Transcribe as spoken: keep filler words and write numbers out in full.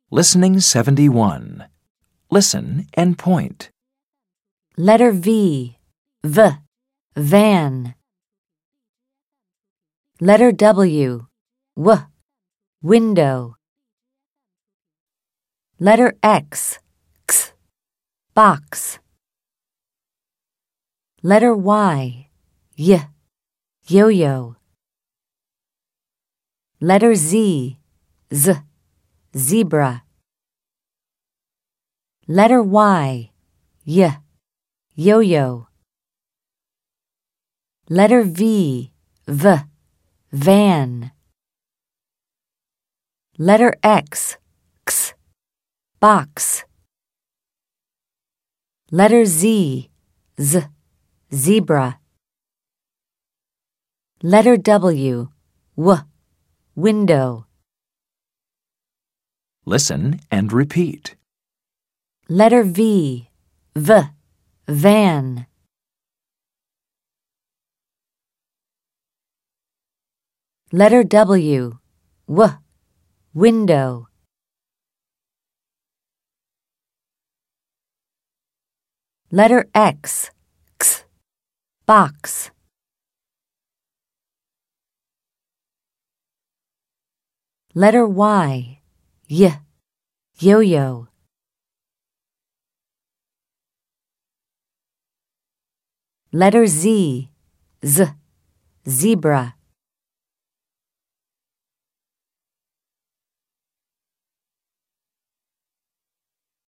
Listening seventy-one. Listen and point. Letter V, V, van. Letter W, W, window. Letter X, X, box. Letter Y, Y, yo-yo. Letter Z, Z, zebra. Letter Y, Y, yo-yo. Letter V, V, van. Letter X, X, box. Letter Z, Z, zebra. Letter W, W, window. Listen and repeat. Letter V, V, van. Letter W, W, window. Letter X, X, box. Letter Y, Y, yo-yo. Letter Z, Z, zebra.